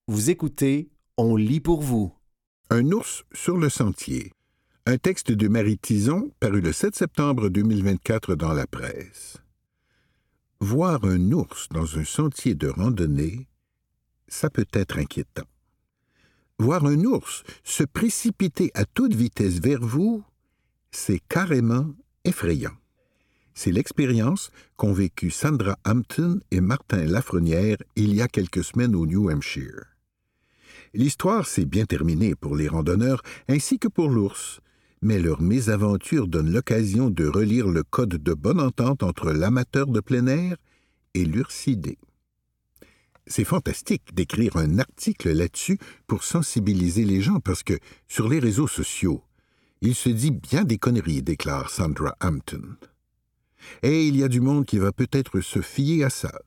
Vous écoutez On lit pour vous. Un ours sur le sentier. Un texte de Marie Tison paru le 7 septembre 2024 dans la presse. Voir un ours dans un sentier de randonnée, ça peut être inquiétant. Voir un ours se précipiter à toute vitesse vers vous, c'est carrément effrayant. C'est l'expérience qu'ont vécue Sandra Hampton et Martin Lafrenière il y a quelques semaines au New Hampshire. L'histoire s'est bien terminée pour les randonneurs ainsi que pour l'ours, mais leur mésaventure donne l'occasion de relire le code de bonne entente entre l'amateur de plein air et l'ursidé. C'est fantastique d'écrire un article là-dessus pour sensibiliser les gens parce que, sur les réseaux sociaux, il se dit bien des conneries, déclare Sandra Hampton. Et il y a du monde qui va peut-être se fier à ça.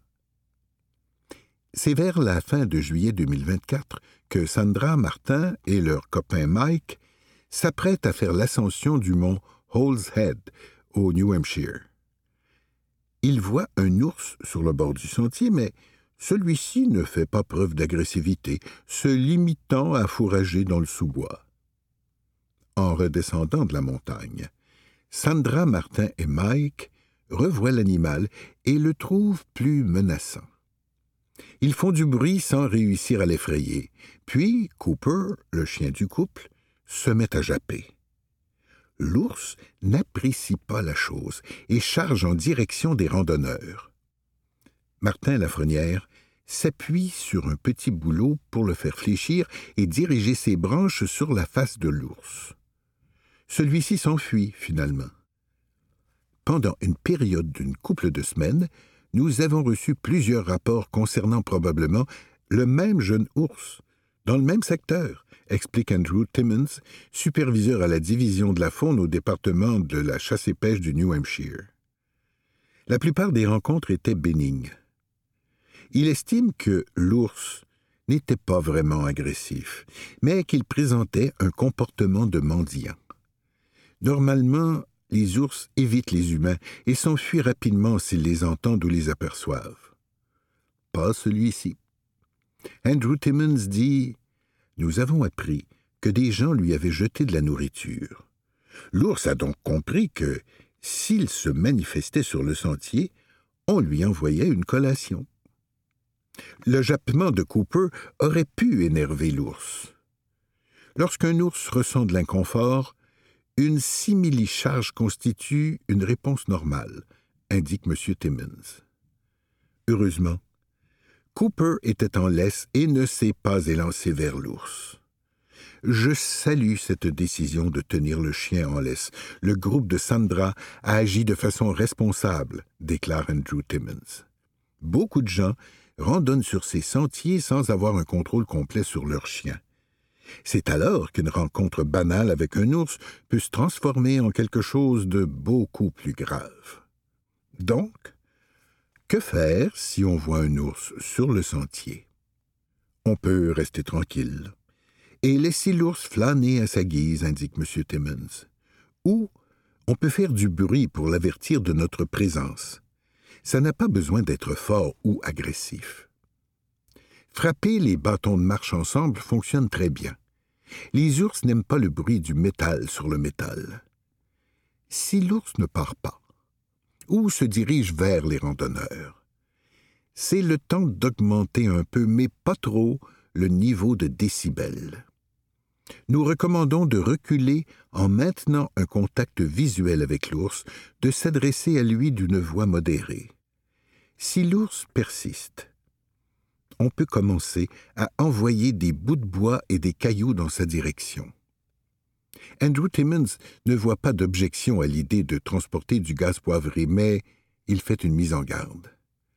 C'est vers la fin de juillet 2024 que Sandra, Martin et leur copain Mike s'apprêtent à faire l'ascension du mont Hall's Head, au New Hampshire. Ils voient un ours sur le bord du sentier, mais celui-ci ne fait pas preuve d'agressivité, se limitant à fourrager dans le sous-bois. En redescendant de la montagne, Sandra, Martin et Mike revoient l'animal et le trouvent plus menaçant. Ils font du bruit sans réussir à l'effrayer. Puis Cooper, le chien du couple, se met à japper. L'ours n'apprécie pas la chose et charge en direction des randonneurs. Martin Lafrenière s'appuie sur un petit bouleau pour le faire fléchir et diriger ses branches sur la face de l'ours. Celui-ci s'enfuit finalement. Pendant une période d'une couple de semaines, nous avons reçu plusieurs rapports concernant probablement le même jeune ours, dans le même secteur, explique Andrew Timmons, superviseur à la division de la faune au département de la chasse et pêche du New Hampshire. La plupart des rencontres étaient bénignes. Il estime que l'ours n'était pas vraiment agressif, mais qu'il présentait un comportement de mendiant. Normalement, les ours évitent les humains et s'enfuient rapidement s'ils les entendent ou les aperçoivent. Pas celui-ci. Andrew Timmons dit « Nous avons appris que des gens lui avaient jeté de la nourriture. L'ours a donc compris que, s'il se manifestait sur le sentier, on lui envoyait une collation. » Le jappement de Cooper aurait pu énerver l'ours. Lorsqu'un ours ressent de l'inconfort, une similicharge constitue une réponse normale, indique M. Timmons. Heureusement, Cooper était en laisse et ne s'est pas élancé vers l'ours. Je salue cette décision de tenir le chien en laisse. Le groupe de Sandra a agi de façon responsable, déclare Andrew Timmons. Beaucoup de gens randonnent sur ces sentiers sans avoir un contrôle complet sur leur chien. C'est alors qu'une rencontre banale avec un ours peut se transformer en quelque chose de beaucoup plus grave. Donc, que faire si on voit un ours sur le sentier? On peut rester tranquille et laisser l'ours flâner à sa guise, indique M. Timmons. Ou on peut faire du bruit pour l'avertir de notre présence. Ça n'a pas besoin d'être fort ou agressif. Frapper les bâtons de marche ensemble fonctionne très bien. Les ours n'aiment pas le bruit du métal sur le métal. Si l'ours ne part pas, ou se dirige vers les randonneurs, c'est le temps d'augmenter un peu, mais pas trop, le niveau de décibels. Nous recommandons de reculer en maintenant un contact visuel avec l'ours, de s'adresser à lui d'une voix modérée. Si l'ours persiste, on peut commencer à envoyer des bouts de bois et des cailloux dans sa direction. Andrew Timmons ne voit pas d'objection à l'idée de transporter du gaz poivré, mais il fait une mise en garde.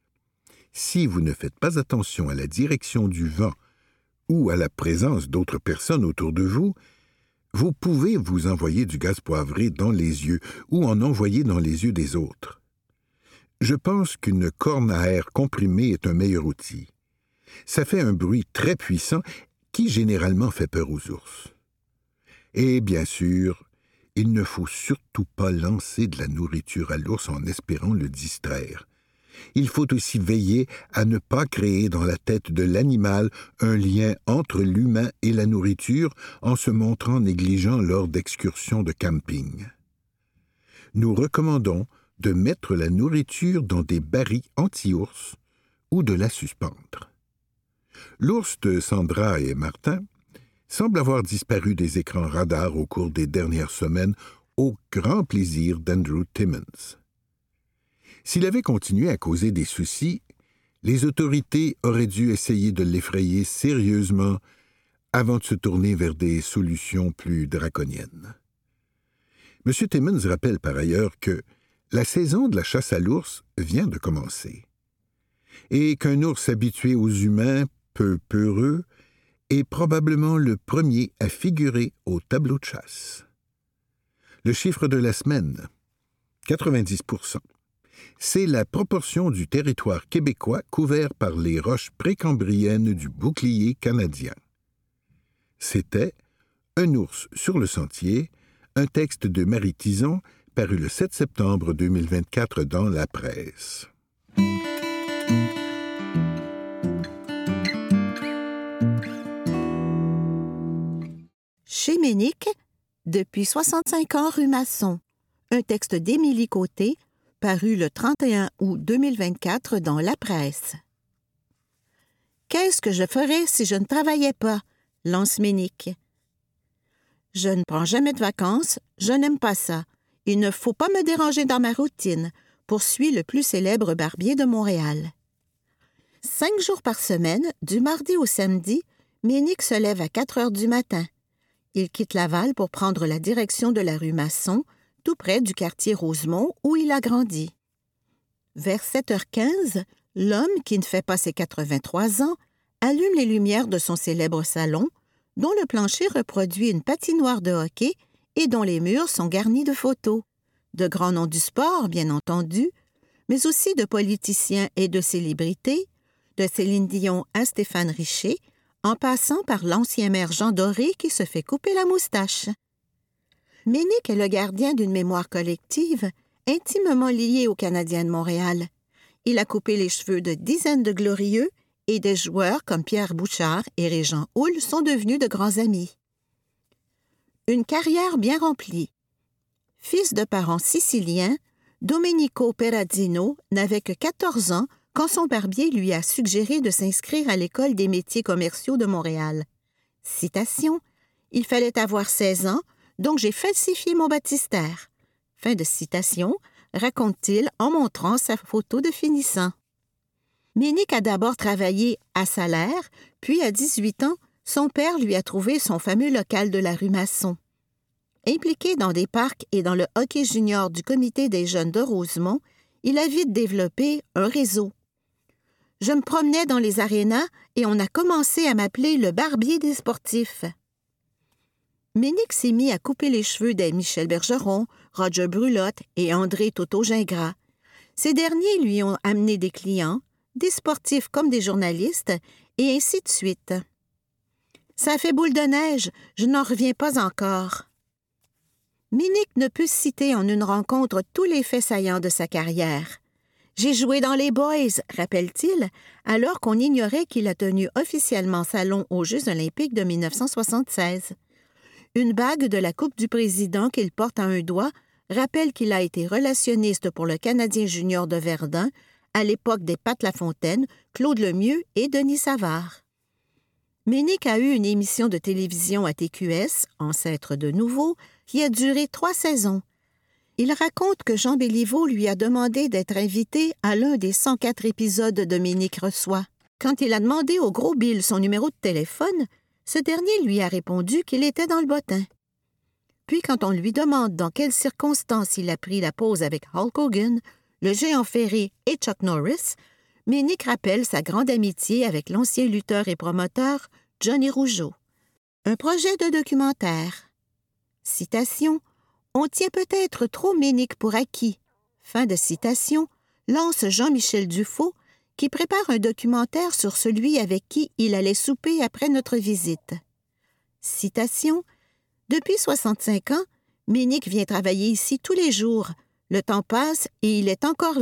Si vous ne faites pas attention à la direction du vent ou à la présence d'autres personnes autour de vous, vous pouvez vous envoyer du gaz poivré dans les yeux ou en envoyer dans les yeux des autres. Je pense qu'une corne à air comprimée est un meilleur outil. Ça fait un bruit très puissant qui généralement fait peur aux ours. Et bien sûr, il ne faut surtout pas lancer de la nourriture à l'ours en espérant le distraire. Il faut aussi veiller à ne pas créer dans la tête de l'animal un lien entre l'humain et la nourriture en se montrant négligent lors d'excursions de camping. Nous recommandons de mettre la nourriture dans des barils anti-ours ou de la suspendre. L'ours de Sandra et Martin semble avoir disparu des écrans radars au cours des dernières semaines au grand plaisir d'Andrew Timmons. S'il avait continué à causer des soucis, les autorités auraient dû essayer de l'effrayer sérieusement avant de se tourner vers des solutions plus draconiennes. M. Timmons rappelle par ailleurs que la saison de la chasse à l'ours vient de commencer et qu'un ours habitué aux humains, peu peureux, est probablement le premier à figurer au tableau de chasse. Le chiffre de la semaine, 90%. C'est la proportion du territoire québécois couvert par les roches précambriennes du bouclier canadien. C'était Un ours sur le sentier, un texte de Marie Tison paru le 7 septembre 2024 dans La Presse. Chez Ménic, depuis 65 ans rue Masson, un texte d'Émilie Côté, paru le 31 août 2024 dans La Presse. Qu'est-ce que je ferais si je ne travaillais pas? Lance Ménic. Je ne prends jamais de vacances, je n'aime pas ça. Il ne faut pas me déranger dans ma routine, poursuit le plus célèbre barbier de Montréal. 5 jours par semaine, du mardi au samedi, Ménic se lève à 4 heures du matin. Il quitte Laval pour prendre la direction de la rue Masson, tout près du quartier Rosemont où il a grandi. Vers 7h15, l'homme, qui ne fait pas ses 83 ans, allume les lumières de son célèbre salon, dont le plancher reproduit une patinoire de hockey et dont les murs sont garnis de photos. De grands noms du sport, bien entendu, mais aussi de politiciens et de célébrités, de Céline Dion à Stéphane Richer, en passant par l'ancien maire Jean Doré qui se fait couper la moustache. Ménic est le gardien d'une mémoire collective intimement liée aux Canadiens de Montréal. Il a coupé les cheveux de dizaines de glorieux et des joueurs comme Pierre Bouchard et Régent Houle sont devenus de grands amis. Une carrière bien remplie. Fils de parents siciliens, Domenico Perrazzino n'avait que 14 ans quand son barbier lui a suggéré de s'inscrire à l'École des métiers commerciaux de Montréal. Citation, « Il fallait avoir 16 ans, donc j'ai falsifié mon baptistère. » Fin de citation, raconte-t-il en montrant sa photo de finissant. Ménic a d'abord travaillé à salaire, puis à 18 ans, son père lui a trouvé son fameux local de la rue Masson. Impliqué dans des parcs et dans le hockey junior du comité des jeunes de Rosemont, il a vite développé un réseau. Je me promenais dans les arénas et on a commencé à m'appeler le barbier des sportifs. Ménic s'est mis à couper les cheveux des Michel Bergeron, Roger Brulotte et André Toto-Gingras. Ces derniers lui ont amené des clients, des sportifs comme des journalistes, et ainsi de suite. Ça fait boule de neige, je n'en reviens pas encore. Ménic ne peut citer en une rencontre tous les faits saillants de sa carrière. J'ai joué dans les Boys, rappelle-t-il, alors qu'on ignorait qu'il a tenu officiellement salon aux Jeux olympiques de 1976. Une bague de la Coupe du Président qu'il porte à un doigt rappelle qu'il a été relationniste pour le Canadien junior de Verdun à l'époque des Pat Lafontaine, Claude Lemieux et Denis Savard. Ménic a eu une émission de télévision à TQS, ancêtre de Nouveau, qui a duré 3 saisons. Il raconte que Jean Béliveau lui a demandé d'être invité à l'un des 104 épisodes de Ménic reçoit. Quand il a demandé au gros Bill son numéro de téléphone, ce dernier lui a répondu qu'il était dans le bottin. Puis quand on lui demande dans quelles circonstances il a pris la pause avec Hulk Hogan, le géant ferré et Chuck Norris, Ménic rappelle sa grande amitié avec l'ancien lutteur et promoteur Johnny Rougeau. Un projet de documentaire. Citation, « On tient peut-être trop Ménic pour acquis », fin de citation, lance Jean-Michel Dufaux, qui prépare un documentaire sur celui avec qui il allait souper après notre visite. Citation, « Depuis 65 ans, Ménic vient travailler ici tous les jours. Le temps passe et il est encore là. »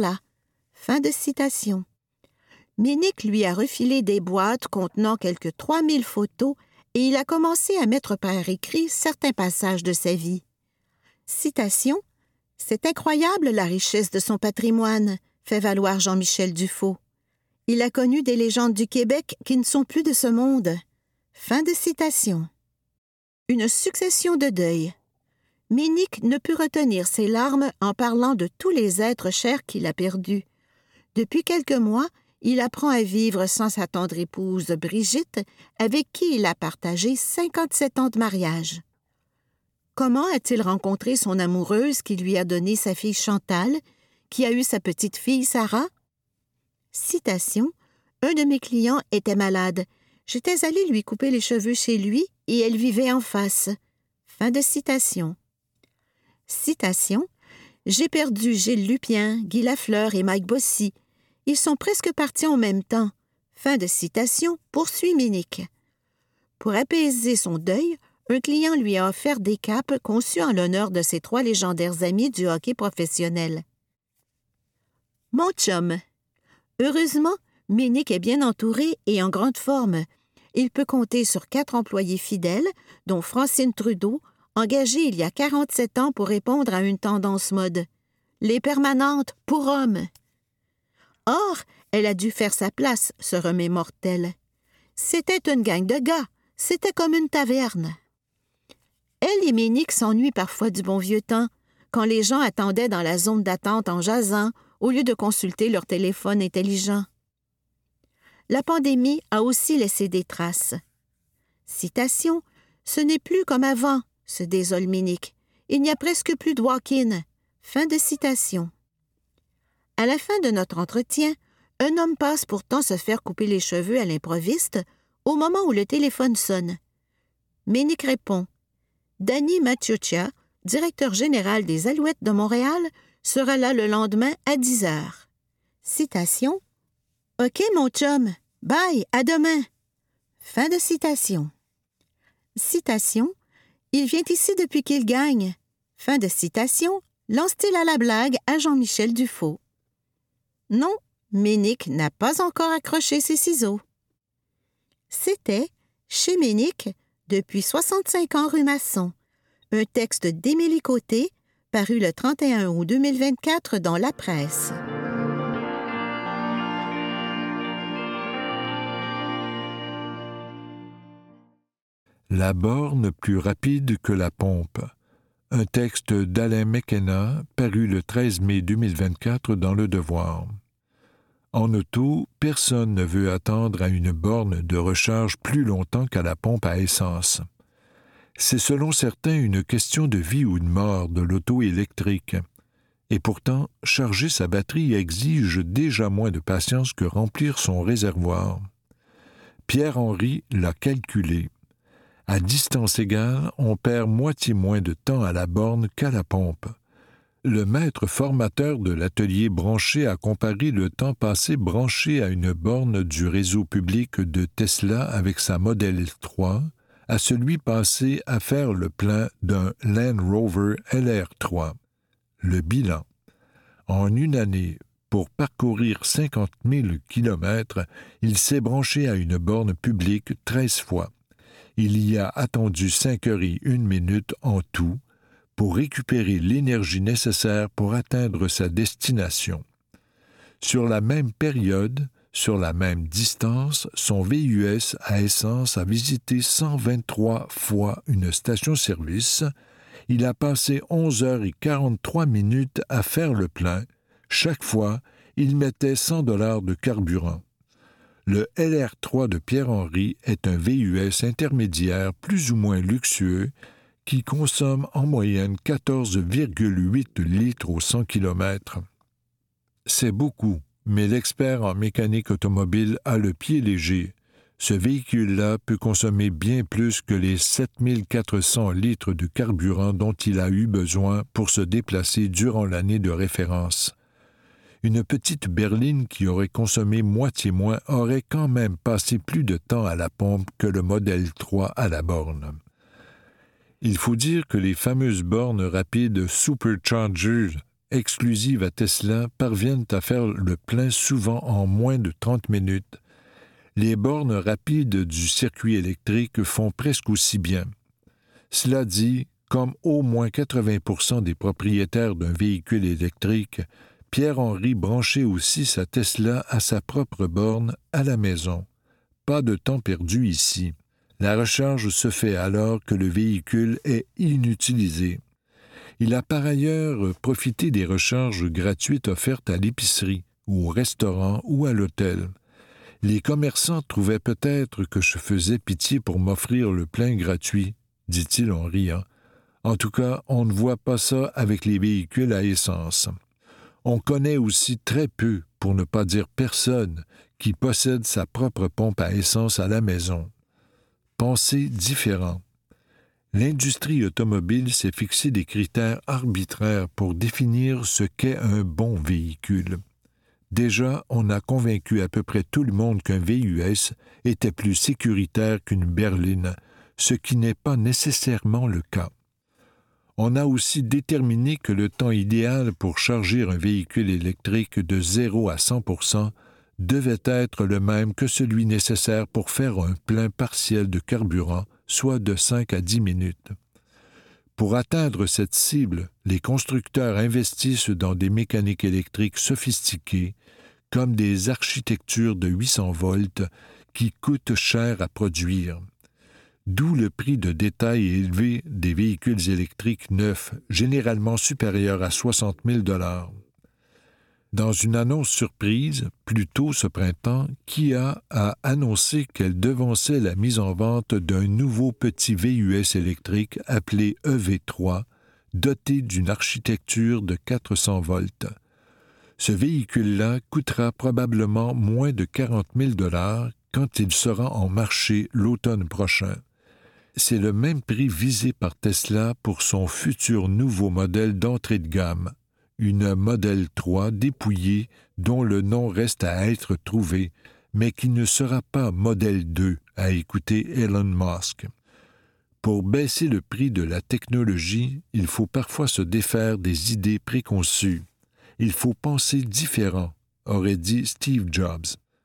Fin de citation. Minick lui a refilé des boîtes contenant quelques 3000 photos et il a commencé à mettre par écrit certains passages de sa vie. Citation. « C'est incroyable la richesse de son patrimoine », fait valoir Jean-Michel Dufaux. « Il a connu des légendes du Québec qui ne sont plus de ce monde. » Fin de citation. Une succession de deuils. Minick ne put retenir ses larmes en parlant de tous les êtres chers qu'il a perdus. Depuis quelques mois, il apprend à vivre sans sa tendre épouse Brigitte, avec qui il a partagé 57 ans de mariage. Comment a-t-il rencontré son amoureuse qui lui a donné sa fille Chantal, qui a eu sa petite fille Sarah? Citation. « Un de mes clients était malade. J'étais allée lui couper les cheveux chez lui et elle vivait en face. » Fin de citation. Citation. « J'ai perdu Gilles Lupien, Guy Lafleur et Mike Bossy. Ils sont presque partis en même temps. » Fin de citation, poursuit Minick. Pour apaiser son deuil, un client lui a offert des capes conçues en l'honneur de ses 3 légendaires amis du hockey professionnel. Mon chum. Heureusement, Minick est bien entouré et en grande forme. Il peut compter sur 4 employés fidèles, dont Francine Trudeau, engagée il y a 47 ans pour répondre à une tendance mode. Les permanentes pour hommes. Or, elle a dû faire sa place, se remémore-t-elle. C'était une gang de gars, c'était comme une taverne. Elle et Minick s'ennuient parfois du bon vieux temps, quand les gens attendaient dans la zone d'attente en jasant, au lieu de consulter leur téléphone intelligent. La pandémie a aussi laissé des traces. Citation. « Ce n'est plus comme avant, se désole Minick. Il n'y a presque plus de walk-in. » Fin de citation. À la fin de notre entretien, un homme passe pourtant se faire couper les cheveux à l'improviste au moment où le téléphone sonne. Minick répond. Danny Maciuccia, directeur général des Alouettes de Montréal, sera là le lendemain à 10 heures. Citation. « OK, mon chum. Bye, à demain. » Fin de citation. Citation. « Il vient ici depuis qu'il gagne. » Fin de citation. Lance-t-il à la blague à Jean-Michel Dufaux. Non, Minick n'a pas encore accroché ses ciseaux. C'était « Chez Minick, depuis 65 ans rue Masson », un texte d'Émilie Côté, paru le 31 août 2024 dans La Presse. La borne plus rapide que la pompe. Un texte d'Alain McKenna, paru le 13 mai 2024 dans Le Devoir. En auto, personne ne veut attendre à une borne de recharge plus longtemps qu'à la pompe à essence. C'est selon certains une question de vie ou de mort de l'auto électrique. Et pourtant, charger sa batterie exige déjà moins de patience que remplir son réservoir. Pierre-Henry l'a calculé. À distance égale, on perd moitié moins de temps à la borne qu'à la pompe. Le maître formateur de l'atelier branché a comparé le temps passé branché à une borne du réseau public de Tesla avec sa Model 3 à celui passé à faire le plein d'un Land Rover LR3. Le bilan. En une année, pour parcourir 50 000 kilomètres, il s'est branché à une borne publique 13 fois. Il y a attendu 5 heures et 1 minute en tout pour récupérer l'énergie nécessaire pour atteindre sa destination. Sur la même période, sur la même distance, son VUS à essence a visité 123 fois une station-service. Il a passé 11 heures et 43 minutes à faire le plein. Chaque fois, il mettait 100 $ de carburant. Le LR3 de Pierre-Henry est un VUS intermédiaire plus ou moins luxueux qui consomme en moyenne 14,8 litres au 100 km. C'est beaucoup, mais l'expert en mécanique automobile a le pied léger. Ce véhicule-là peut consommer bien plus que les 7400 litres de carburant dont il a eu besoin pour se déplacer durant l'année de référence. Une petite berline qui aurait consommé moitié moins aurait quand même passé plus de temps à la pompe que le Model 3 à la borne. Il faut dire que les fameuses bornes rapides Superchargers exclusives à Tesla, parviennent à faire le plein souvent en moins de 30 minutes. Les bornes rapides du circuit électrique font presque aussi bien. Cela dit, comme au moins 80% des propriétaires d'un véhicule électrique, Pierre-Henri branchait aussi sa Tesla à sa propre borne à la maison. Pas de temps perdu ici. La recharge se fait alors que le véhicule est inutilisé. Il a par ailleurs profité des recharges gratuites offertes à l'épicerie, ou au restaurant ou à l'hôtel. Les commerçants trouvaient peut-être que je faisais pitié pour m'offrir le plein gratuit, dit-il en riant. En tout cas, on ne voit pas ça avec les véhicules à essence. On connaît aussi très peu, pour ne pas dire personne, qui possède sa propre pompe à essence à la maison. Pensée différent. L'industrie automobile s'est fixé des critères arbitraires pour définir ce qu'est un bon véhicule. Déjà, on a convaincu à peu près tout le monde qu'un VUS était plus sécuritaire qu'une berline, ce qui n'est pas nécessairement le cas. On a aussi déterminé que le temps idéal pour charger un véhicule électrique de 0 à 100% devait être le même que celui nécessaire pour faire un plein partiel de carburant, soit de 5 à 10 minutes. Pour atteindre cette cible, les constructeurs investissent dans des mécaniques électriques sophistiquées, comme des architectures de 800 volts qui coûtent cher à produire. D'où le prix de détail élevé des véhicules électriques neufs, généralement supérieur à 60 000 $. Dans une annonce surprise, plus tôt ce printemps, Kia a annoncé qu'elle devançait la mise en vente d'un nouveau petit VUS électrique appelé EV3, doté d'une architecture de 400 volts. Ce véhicule-là coûtera probablement moins de 40 000 $ quand il sera en marché l'automne prochain. C'est le même prix visé par Tesla pour son futur nouveau modèle d'entrée de gamme, une Model 3 dépouillée dont le nom reste à être trouvé, mais qui ne sera pas Model 2, à écouter Elon Musk. Pour baisser le prix de la technologie, il faut parfois se défaire des idées préconçues. Il faut penser différent, aurait dit Steve Jobs.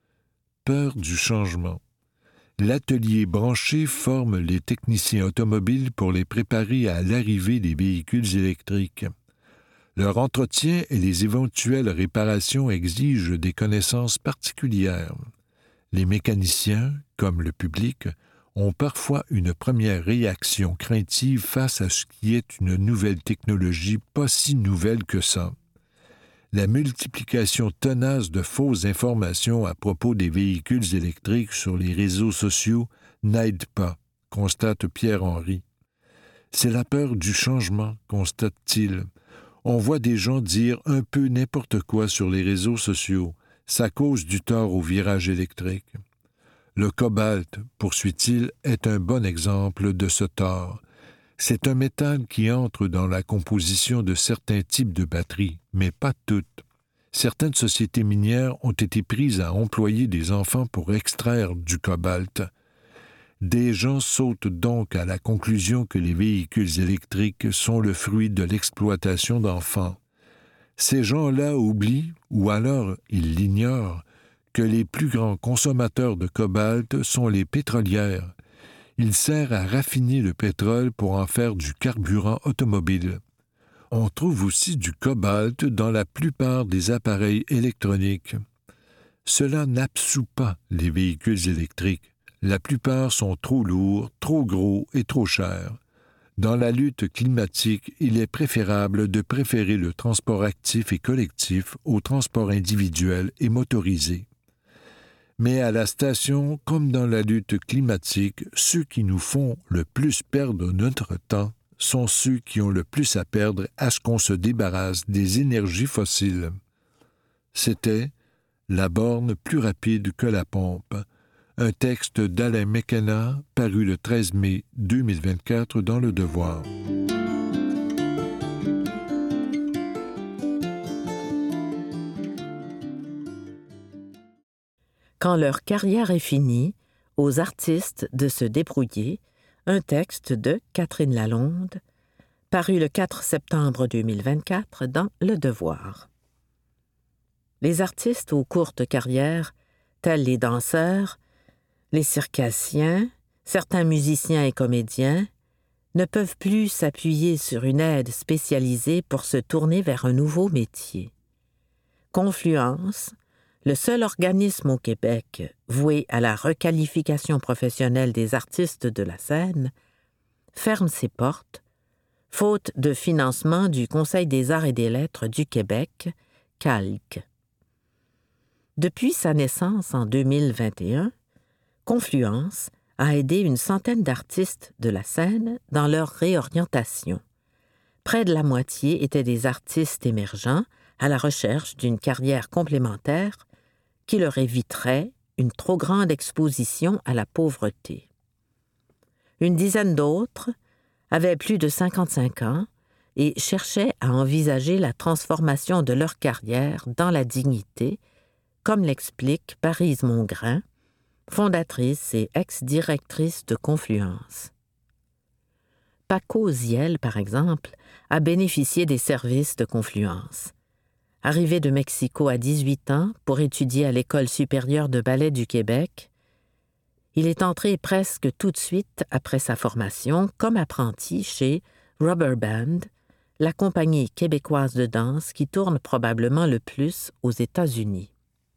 Peur du changement. L'atelier branché forme les techniciens automobiles pour les préparer à l'arrivée des véhicules électriques. Leur entretien et les éventuelles réparations exigent des connaissances particulières. Les mécaniciens, comme le public, ont parfois une première réaction craintive face à ce qui est une nouvelle technologie pas si nouvelle que ça. La multiplication tenace de fausses informations à propos des véhicules électriques sur les réseaux sociaux n'aide pas, constate Pierre-Henri. C'est la peur du changement, constate-t-il. On voit des gens dire un peu n'importe quoi sur les réseaux sociaux. Ça cause du tort au virage électrique. Le cobalt, poursuit-il, est un bon exemple de ce tort. C'est un métal qui entre dans la composition de certains types de batteries, mais pas toutes. Certaines sociétés minières ont été prises à employer des enfants pour extraire du cobalt. Des gens sautent donc à la conclusion que les véhicules électriques sont le fruit de l'exploitation d'enfants. Ces gens-là oublient, ou alors ils l'ignorent, que les plus grands consommateurs de cobalt sont les pétrolières. Il sert à raffiner le pétrole pour en faire du carburant automobile. On trouve aussi du cobalt dans la plupart des appareils électroniques. Cela n'absout pas les véhicules électriques. La plupart sont trop lourds, trop gros et trop chers. Dans la lutte climatique, il est préférable de préférer le transport actif et collectif au transport individuel et motorisé. Mais à la station, comme dans la lutte climatique, ceux qui nous font le plus perdre notre temps sont ceux qui ont le plus à perdre à ce qu'on se débarrasse des énergies fossiles. C'était « La borne plus rapide que la pompe », un texte d'Alain McKenna paru le 13 mai 2024 dans Le Devoir. Quand leur carrière est finie, aux artistes de se débrouiller, un texte de Catherine Lalonde, paru le 4 septembre 2024 dans Le Devoir. Les artistes aux courtes carrières, tels les danseurs, les circassiens, certains musiciens et comédiens, ne peuvent plus s'appuyer sur une aide spécialisée pour se tourner vers un nouveau métier. Confluence, le seul organisme au Québec voué à la requalification professionnelle des artistes de la scène, ferme ses portes, faute de financement du Conseil des arts et des lettres du Québec, CALQ. Depuis sa naissance en 2021, Confluence a aidé une centaine d'artistes de la scène dans leur réorientation. Près de la moitié étaient des artistes émergents à la recherche d'une carrière complémentaire qui leur éviterait une trop grande exposition à la pauvreté. Une dizaine d'autres avaient plus de 55 ans et cherchaient à envisager la transformation de leur carrière dans la dignité, comme l'explique Parise Mongrain, fondatrice et ex-directrice de Confluence. Paco Ziel, par exemple, a bénéficié des services de Confluence. Arrivé de Mexico à 18 ans pour étudier à l'École supérieure de ballet du Québec, il est entré presque tout de suite après sa formation comme apprenti chez Rubber Band, la compagnie québécoise de danse qui tourne probablement le plus aux États-Unis.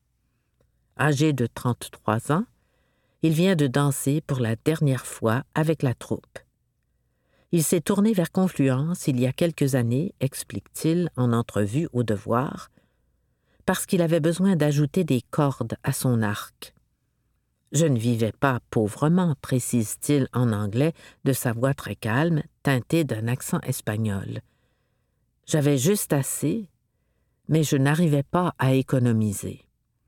Âgé de 33 ans, il vient de danser pour la dernière fois avec la troupe. Il s'est tourné vers Confluence il y a quelques années, explique-t-il en entrevue au Devoir, parce qu'il avait besoin d'ajouter des cordes à son arc. « Je ne vivais pas pauvrement », précise-t-il en anglais de sa voix très calme, teintée d'un accent espagnol. « J'avais juste assez, mais je n'arrivais pas à économiser. »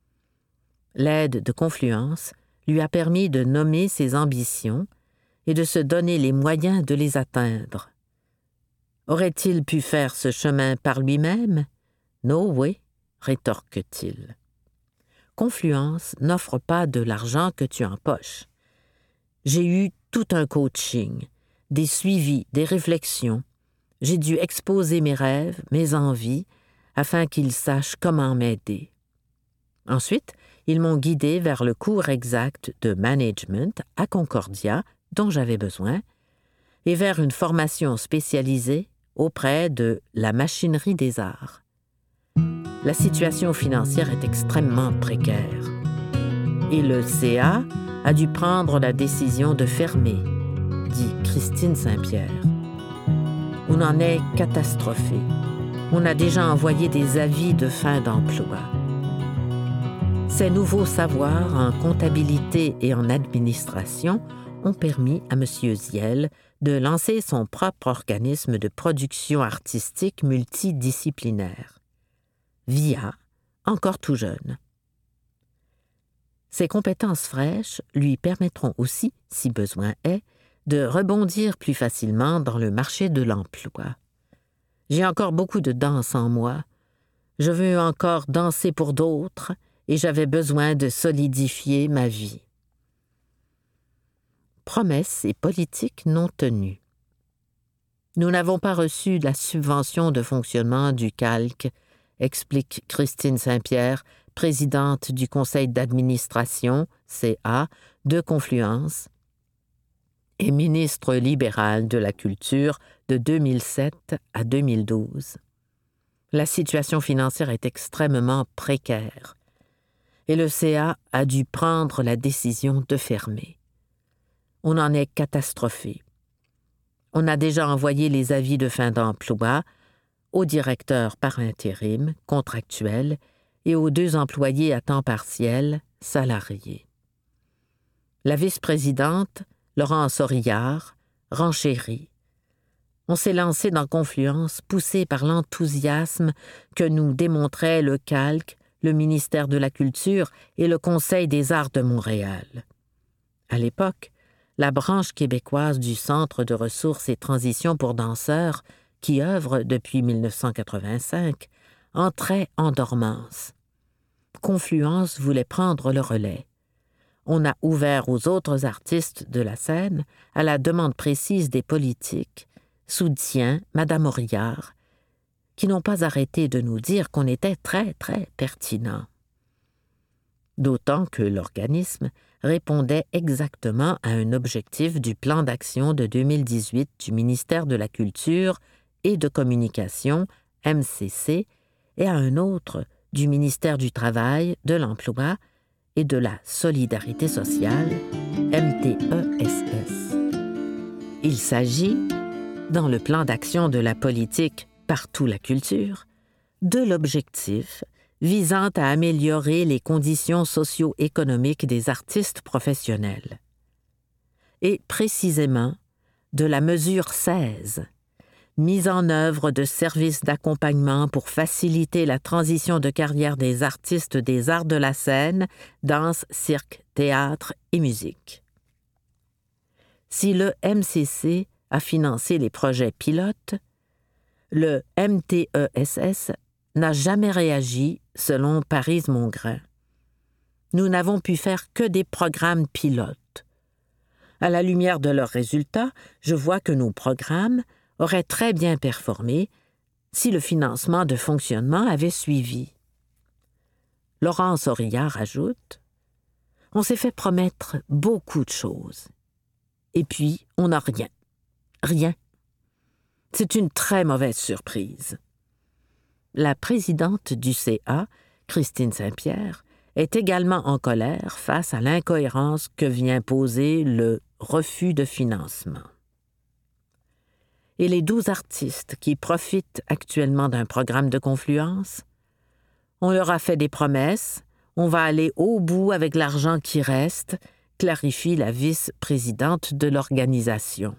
L'aide de Confluence lui a permis de nommer ses ambitions et de se donner les moyens de les atteindre. Aurait-il pu faire ce chemin par lui-même? No way, rétorque-t-il. Confluence n'offre pas de l'argent que tu empoches. J'ai eu tout un coaching, des suivis, des réflexions. J'ai dû exposer mes rêves, mes envies, afin qu'ils sachent comment m'aider. Ensuite, ils m'ont guidé vers le cours exact de management à Concordia dont j'avais besoin et vers une formation spécialisée auprès de la machinerie des arts. La situation financière est extrêmement précaire et le CA a dû prendre la décision de fermer, dit Christine Saint-Pierre. On en est catastrophé. On a déjà envoyé des avis de fin d'emploi. Ces nouveaux savoirs en comptabilité et en administration ont permis à M. Ziel de lancer son propre organisme de production artistique multidisciplinaire. VIA, encore tout jeune. Ses compétences fraîches lui permettront aussi, si besoin est, de rebondir plus facilement dans le marché de l'emploi. J'ai encore beaucoup de danse en moi. Je veux encore danser pour d'autres et j'avais besoin de solidifier ma vie. Promesses et politiques non tenues. Nous n'avons pas reçu la subvention de fonctionnement du CALQ, explique Christine Saint-Pierre, présidente du conseil d'administration, CA, de Confluence, et ministre libérale de la Culture de 2007 à 2012. La situation financière est extrêmement précaire et le CA a dû prendre la décision de fermer. On en est catastrophé. On a déjà envoyé les avis de fin d'emploi au directeur par intérim, contractuel, et aux 2 employés à temps partiel, salariés. La vice-présidente, Laurence Orillard, renchérit. On s'est lancé dans Confluence, poussé par l'enthousiasme que nous démontraient le CALQ, le ministère de la Culture et le Conseil des arts de Montréal. À l'époque, la branche québécoise du Centre de ressources et transition pour danseurs, qui œuvre depuis 1985, entrait en dormance. Confluence voulait prendre le relais. On a ouvert aux autres artistes de la scène, à la demande précise des politiques, soutient Madame Auriard, qui n'ont pas arrêté de nous dire qu'on était très, très pertinent. D'autant que l'organisme répondait exactement à un objectif du plan d'action de 2018 du ministère de la Culture et de Communication, MCC, et à un autre du ministère du Travail, de l'Emploi et de la Solidarité sociale, MTESS. Il s'agit, dans le plan d'action de la politique Partout la culture, de l'objectif visant à améliorer les conditions socio-économiques des artistes professionnels. Et précisément de la mesure 16, mise en œuvre de services d'accompagnement pour faciliter la transition de carrière des artistes des arts de la scène, danse, cirque, théâtre et musique. Si le MCC a financé les projets pilotes, le MTESS n'a jamais réagi selon Paris-Mongrain. Nous n'avons pu faire que des programmes pilotes. À la lumière de leurs résultats, je vois que nos programmes auraient très bien performé si le financement de fonctionnement avait suivi. Laurence Auriard ajoute « On s'est fait promettre beaucoup de choses. Et puis, on n'a rien. Rien. C'est une très mauvaise surprise. » La présidente du CA, Christine Saint-Pierre, est également en colère face à l'incohérence que vient poser le refus de financement. Et les 12 artistes qui profitent actuellement d'un programme de confluence? On leur a fait des promesses, on va aller au bout avec l'argent qui reste, clarifie la vice-présidente de l'organisation.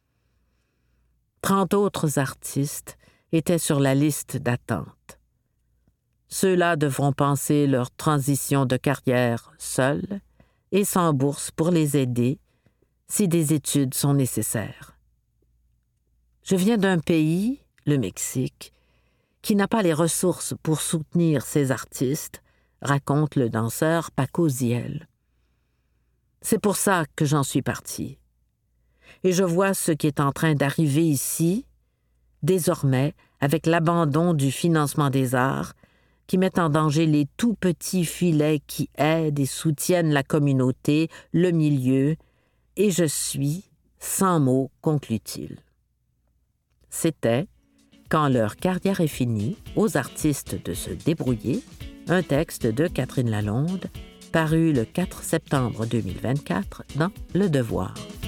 30 autres artistes étaient sur la liste d'attente. Ceux-là devront penser leur transition de carrière seuls et sans bourse pour les aider si des études sont nécessaires. Je viens d'un pays, le Mexique, qui n'a pas les ressources pour soutenir ses artistes, raconte le danseur Paco Ziel. C'est pour ça que j'en suis parti. Et je vois ce qui est en train d'arriver ici, désormais, avec l'abandon du financement des arts, qui met en danger les tout petits filets qui aident et soutiennent la communauté, le milieu, et je suis sans mots, conclut-il. C'était « Quand leur carrière est finie, aux artistes de se débrouiller », un texte de Catherine Lalonde, paru le 4 septembre 2024 dans Le Devoir.